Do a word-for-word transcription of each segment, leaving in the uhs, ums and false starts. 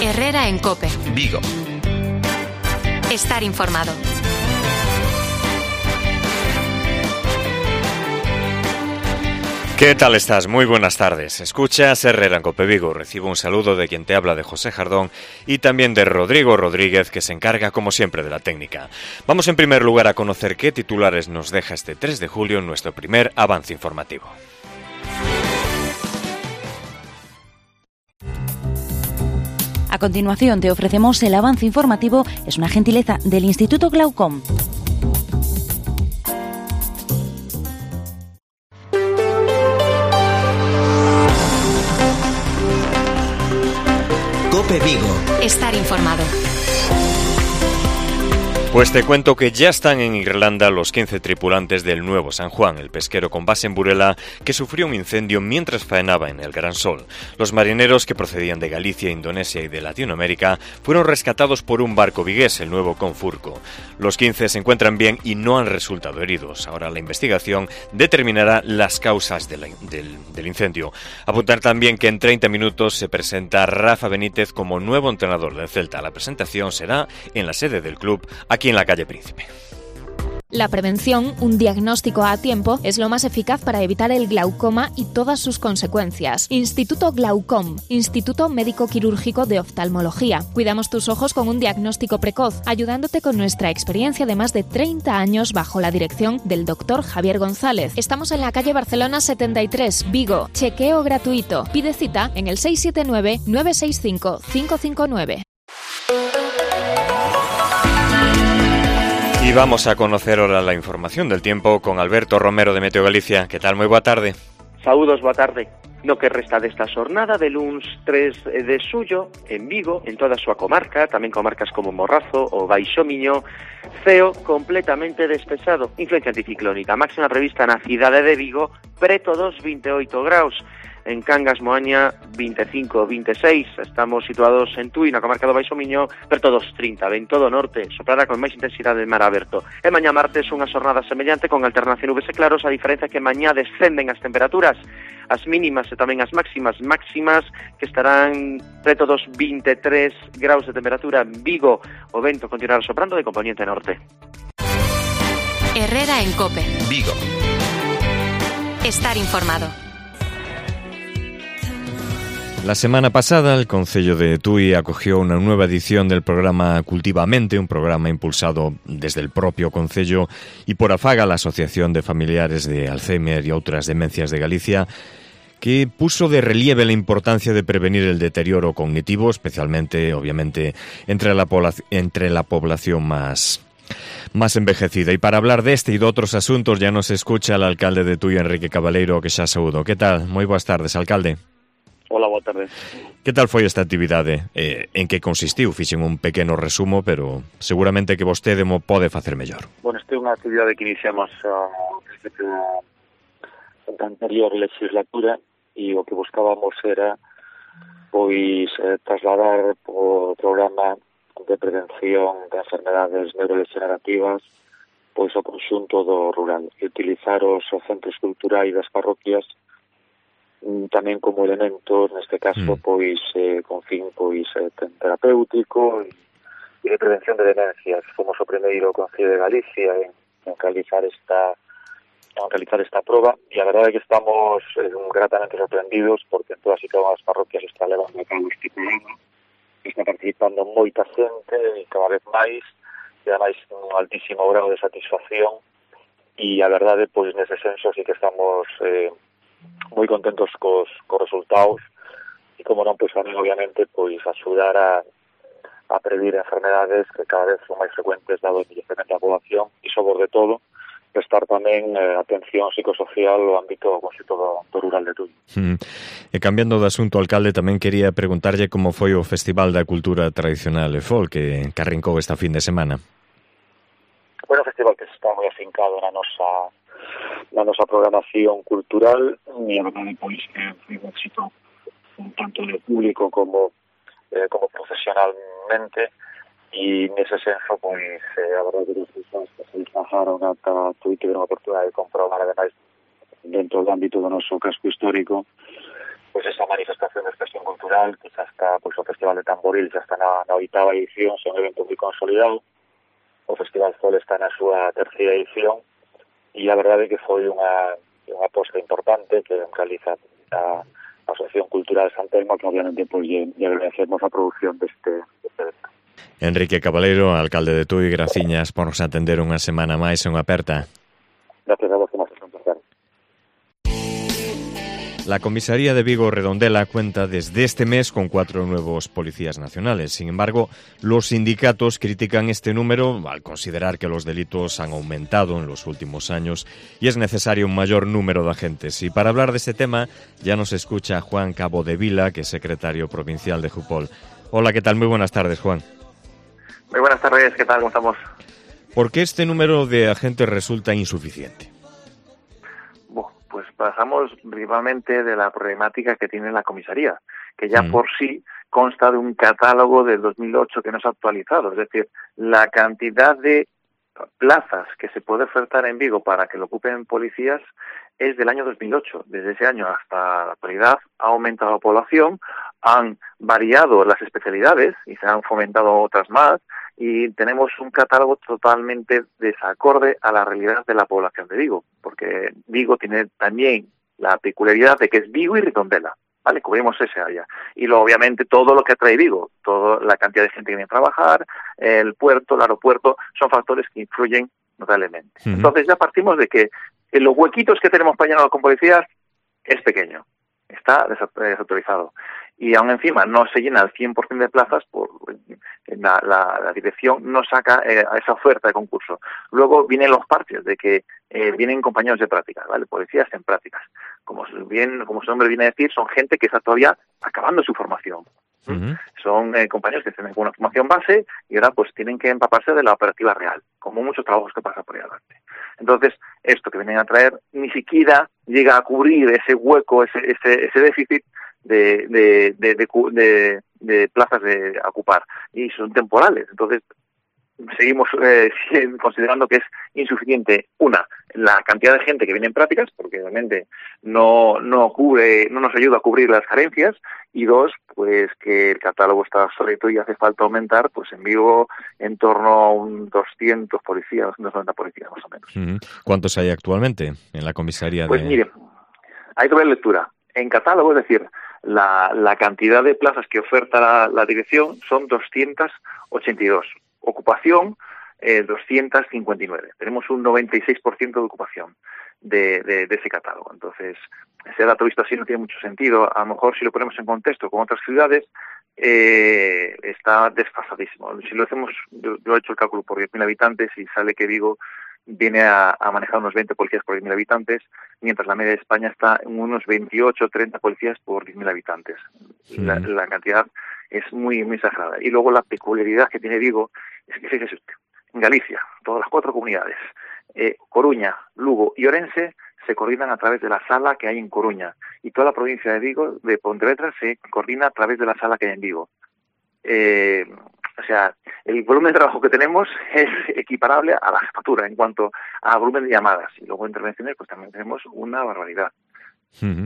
Herrera en COPE. Vigo. Estar informado. ¿Qué tal estás? Muy buenas tardes. Escuchas Herrera en COPE Vigo. Recibo un saludo de quien te habla, de José Jardón, y también de Rodrigo Rodríguez, que se encarga, como siempre, de la técnica. Vamos en primer lugar a conocer qué titulares nos deja este tres de julio en nuestro primer avance informativo. A continuación te ofrecemos el avance informativo. Es una gentileza del Instituto Glaucom. COPE Vigo. Estar informado. Pues te cuento que ya están en Irlanda los quince tripulantes del Nuevo San Juan, el pesquero con base en Burela, que sufrió un incendio mientras faenaba en el Gran Sol. Los marineros, que procedían de Galicia, Indonesia y de Latinoamérica, fueron rescatados por un barco vigués, el Nuevo Confurco. Los quince se encuentran bien y no han resultado heridos. Ahora la investigación determinará las causas de la, del, del incendio. Apuntar también que en treinta minutos se presenta Rafa Benítez como nuevo entrenador del Celta. La presentación será en la sede del club, aquí en la calle Príncipe. La prevención, un diagnóstico a tiempo, es lo más eficaz para evitar el glaucoma y todas sus consecuencias. Instituto Glaucom, Instituto Médico Quirúrgico de Oftalmología. Cuidamos tus ojos con un diagnóstico precoz, ayudándote con nuestra experiencia de más de treinta años bajo la dirección del doctor Javier González. Estamos en la calle Barcelona setenta y tres, Vigo. Chequeo gratuito. Pide cita en el seis siete nueve, nueve seis cinco, cinco cinco nueve. Y vamos a conocer ahora la información del tiempo con Alberto Romero de Meteo Galicia. ¿Qué tal? Moi boa tarde. Saúdos, boa tarde. No que resta desta xornada de luns tres de xullo, en Vigo, en toda a súa comarca, tamén comarcas como Morrazo ou Baixo Miño, ceo completamente despexado, influencia anticiclónica, máxima prevista na cidade de Vigo, preto dos vinte e oito graus. En Cangas, Moaña, veinticinco, veintiséis. Estamos situados en Tui, na comarca do Baixo Miño, perto dos trinta. Vento do norte, soprará con máis intensidade de mar aberto. E mañá martes unha xornada semellante con alternación nubes e claros, a diferencia que mañá descenden as temperaturas, as mínimas e tamén as máximas, máximas que estarán preto dos veintitrés graus de temperatura en Vigo. O vento continuará soprando de componente norte. Herrera en COPE. Vigo. Estar informado. La semana pasada el Concello de Tui acogió una nueva edición del programa Cultivamente, un programa impulsado desde el propio Concello y por AFAGA, la Asociación de Familiares de Alzheimer y otras demencias de Galicia, que puso de relieve la importancia de prevenir el deterioro cognitivo, especialmente, obviamente, entre la, poblac- entre la población más... más envejecida. Y para hablar de este y de otros asuntos ya nos escucha el alcalde de Tui, Enrique Cabaleiro, que xa saúdo. Que tal? Moi boas tardes, alcalde. Hola, boa tarde. Que tal foi esta actividade? Eh, en que consistiu? Fixen un pequeno resumo, pero seguramente que vostede mo pode facer mellor. Bueno, esta é unha actividade que iniciamos a principio da anterior legislatura e o que buscábamos era pois eh, trasladar o programa de prevención de enfermedades neurodegenerativas pois ao conxunto do rural e utilizar os centros culturais das parroquias tamén como elemento, neste caso, mm. pois eh, con fin pois eh, terapéutico e, e de prevención de demencias. Fomos o primeiro Concello de Galicia en, en realizar esta en realizar esta proba e a verdade é que estamos eh, gratamente sorprendidos porque en todas e cada as parroquias está levando a cabo este programa, está participando moita xente e cada vez máis e ademais un altísimo grado de satisfacción e a verdade, pois nese senso sí que estamos eh, moi contentos cos, cos resultados e como non, pois tamén obviamente pois axudar a, a prevenir enfermedades que cada vez son máis frecuentes dado o envellecemento da población e sobre todo prestar tamén eh, atención psicosocial ao ámbito conxunto do, do rural de Tui. Mm. E cambiando de asunto, alcalde, tamén quería preguntarlle como foi o Festival da Cultura Tradicional e Folk que, que arrincou esta fin de semana. Bueno, o festival que está moi afincado na nosa na nosa programación cultural e a verdade pois que foi un éxito tanto de público como eh, como profesionalmente e nese senso pois eh, a verdade que os persoas que se desplazaron ata Tui tiveron a oportunidade de comprobar ademais dentro do ámbito do noso casco histórico pois esa manifestación de expresión cultural cultural, que xa está, pois o Festival de Tamboril xa está na, na oitava edición, é un evento moi consolidado. O Festival Sol está na súa terceira edición e a verdade é que foi unha, unha aposta importante que realiza a Asociación Cultural San Telmo, que obviamente pois, lle, lle agradecemos a produción deste, deste evento. Enrique Cabaleiro, alcalde de Tui, graciñas por nos atender unha semana máis en Aperta. Gracias a vos, que nos es un placer. La comisaría de Vigo Redondela cuenta desde este mes con cuatro nuevos policías nacionales. Sin embargo, los sindicatos critican este número al considerar que los delitos han aumentado en los últimos años y es necesario un mayor número de agentes. Y para hablar de este tema ya nos escucha Juan Capodevila, que es secretario provincial de Jupol. Hola, ¿qué tal? Muy buenas tardes, Juan. Muy buenas tardes, ¿qué tal? ¿Cómo estamos? ¿Por qué este número de agentes resulta insuficiente? Pues pasamos principalmente de la problemática que tiene la comisaría, que ya mm. por sí consta de un catálogo del dos mil ocho que no se ha actualizado. Es decir, la cantidad de plazas que se puede ofertar en Vigo para que lo ocupen policías es del año dos mil ocho. Desde ese año hasta la actualidad ha aumentado la población, han variado las especialidades y se han fomentado otras más, y tenemos un catálogo totalmente desacorde a la realidad de la población de Vigo, porque Vigo tiene también la peculiaridad de que es Vigo y Redondela, ¿vale? Cubrimos esa área. Y luego, obviamente, todo lo que atrae Vigo, toda la cantidad de gente que viene a trabajar, el puerto, el aeropuerto, son factores que influyen notablemente. Uh-huh. Entonces ya partimos de que en los huequitos que tenemos para llenar con policías es pequeño, está desautorizado. Y aún encima no se llena el cien por ciento de plazas, por la, la, la dirección no saca eh, esa oferta de concurso. Luego vienen los parches de que eh, vienen compañeros de prácticas, ¿vale? Policías en prácticas. Como, bien, como su nombre viene a decir, son gente que está todavía acabando su formación. Uh-huh. Son eh, compañeros que tienen una formación base y ahora pues tienen que empaparse de la operativa real, como muchos trabajos que pasa por ahí adelante. Entonces, esto que vienen a traer ni siquiera llega a cubrir ese hueco, ese, ese, ese déficit de, de, de, de, de, de plazas de ocupar, y son temporales. Entonces seguimos eh, considerando que es insuficiente, una, la cantidad de gente que viene en prácticas, porque realmente no no cubre, no nos ayuda a cubrir las carencias, y dos, pues que el catálogo está obsoleto y hace falta aumentar, pues en Vigo en torno a un doscientos policías, doscientos noventa policías más o menos. Uh-huh. ¿Cuántos hay actualmente en la comisaría? Pues de... mire, hay doble lectura. En catálogo, es decir, la, la cantidad de plazas que oferta la, la dirección son doscientos ochenta y dos. Ocupación, eh, doscientos cincuenta y nueve. Tenemos un noventa y seis por ciento de ocupación de, de, de ese catálogo. Entonces, ese dato visto así no tiene mucho sentido. A lo mejor si lo ponemos en contexto con otras ciudades, eh, está desfasadísimo. Si lo hacemos, yo, yo he hecho el cálculo por diez mil habitantes y sale que Vigo viene a, a manejar unos veinte policías por diez mil habitantes, mientras la media de España está en unos veintiocho, treinta policías por diez mil habitantes. Sí. La, la cantidad es muy, muy exagerada. Y luego la peculiaridad que tiene Vigo es que, fíjese usted, en Galicia, todas las cuatro comunidades, eh, Coruña, Lugo y Orense, se coordinan a través de la sala que hay en Coruña. Y toda la provincia de Vigo, de Pontevedra, se coordina a través de la sala que hay en Vigo. Eh, o sea, el volumen de trabajo que tenemos es equiparable a la jefatura en cuanto a volumen de llamadas. Y luego intervenciones, pues también tenemos una barbaridad. Uh-huh.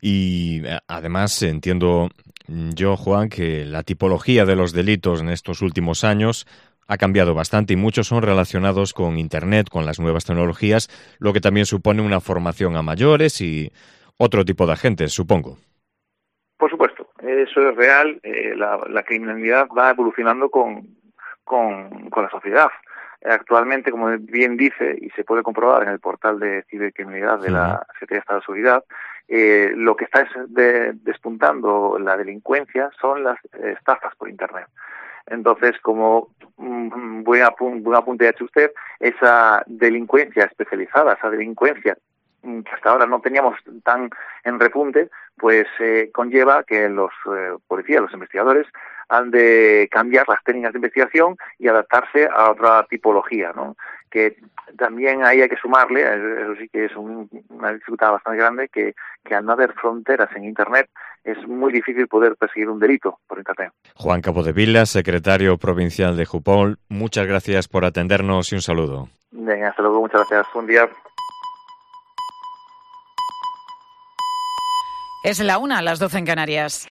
Y además entiendo yo, Juan, que la tipología de los delitos en estos últimos años ha cambiado bastante y muchos son relacionados con Internet, con las nuevas tecnologías, lo que también supone una formación a mayores y otro tipo de agentes, supongo. Por supuesto, eso es real. Eh, la, la criminalidad va evolucionando con, con, con la sociedad. Actualmente, como bien dice, y se puede comprobar en el portal de cibercriminalidad de la Secretaría de Estado de Seguridad, eh, lo que está de, despuntando la delincuencia son las estafas por Internet. Entonces, como mm, buen, apun- buen apunte ha hecho usted, esa delincuencia especializada, esa delincuencia que hasta ahora no teníamos tan en repunte, pues eh, conlleva que los eh, policías, los investigadores, han de cambiar las técnicas de investigación y adaptarse a otra tipología, ¿no? Que también ahí hay que sumarle, eso sí que es un, una dificultad bastante grande, que, que al no haber fronteras en Internet es muy difícil poder perseguir un delito por Internet. Juan Capodevila, secretario provincial de Jupol, muchas gracias por atendernos y un saludo. Venga, hasta luego, muchas gracias. Un día. Es la una, las doce en Canarias.